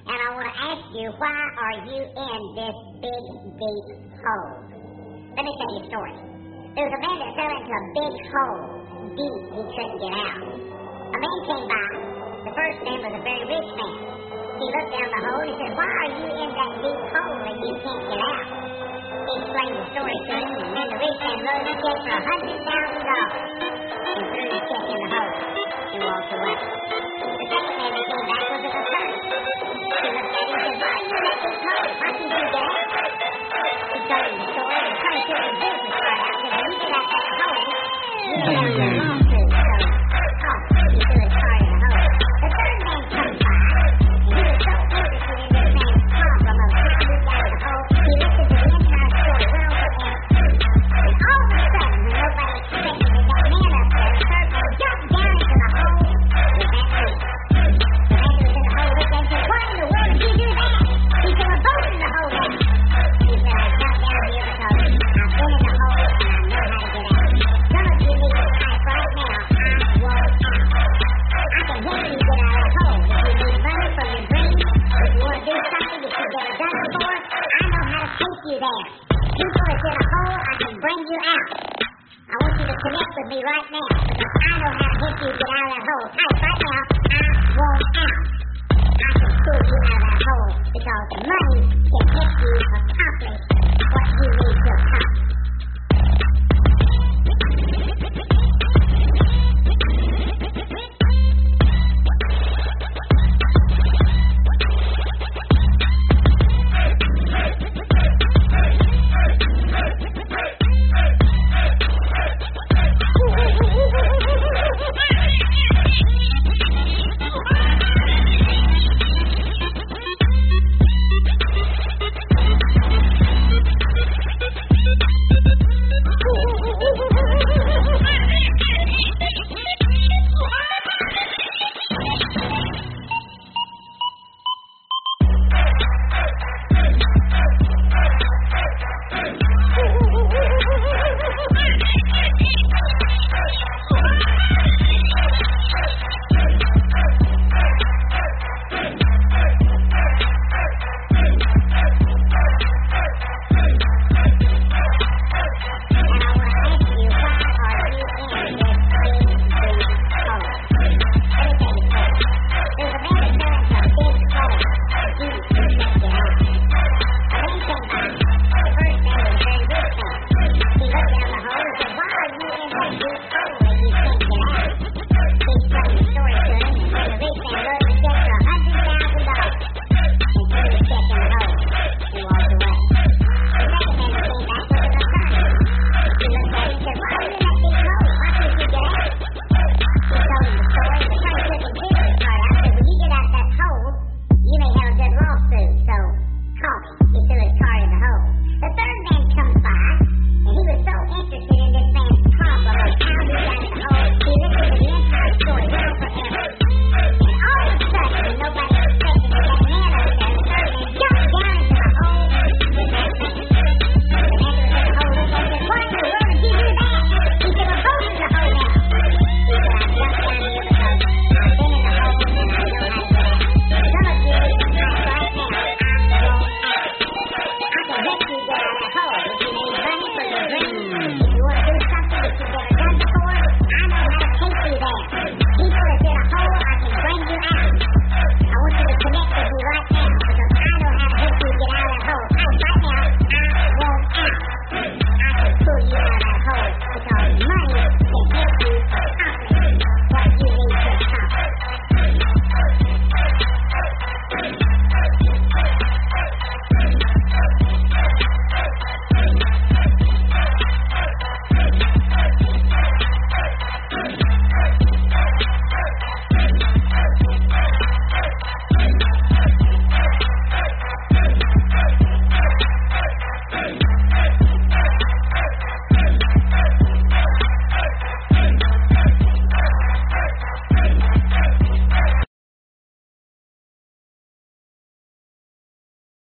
and I want to ask you, why are you in this big, deep hole? Let me tell you a story. There was a man that fell into a big hole, deep, he couldn't get out. A man came by. The first man was a very rich man. He looked down the hole and he said, why are you in that deep hole that you can't get out? He explained the story to him, and then the rich man wrote a check for $100,000 and threw the check in the hole and walked away. The second man that came back was an attorney. He looked at him and said, why are you in that deep hole? Why can't you get out? He told him the story, and the attorney took his business card out and said, when you get out that hole, you don't have your lawsuit, so you threw his card in the hole. The third man comes by, and he was so interested in this man's problem of how he got in the hole, he listened to the entire story well to end. And all of a sudden, when nobody expected it, that man up there, the third man, jumped down into the hole with that rope. The man who was in the hole looked at him and said, why in the world did you do that? He said, we're both in the hole now. He said, I jumped down here because I've been in the hole and I know how to get out. Some of you need to type right now, I want out. I can help you get out of the hole. If you need money from your dreams, if you want to do something that you've never done before, I know how to take you there. People that's in a hole, I can bring you out. I want you to connect with me right now because I know how to help you get out of that hole. Type right now, I want out.